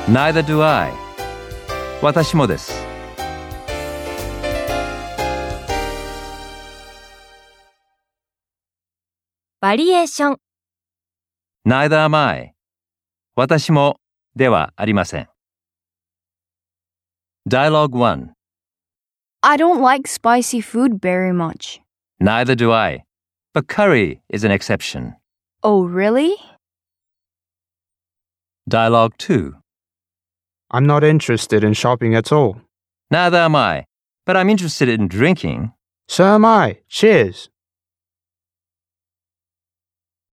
Neither do I. 私もです。 バリエーション。 Neither am I. 私もではありません。Dialogue 1. I don't like spicy food very much. Neither do I. But curry is an exception. Oh, really? Dialogue 2. I'm not interested in shopping at all. Neither am I. But I'm interested in drinking. So am I. Cheers.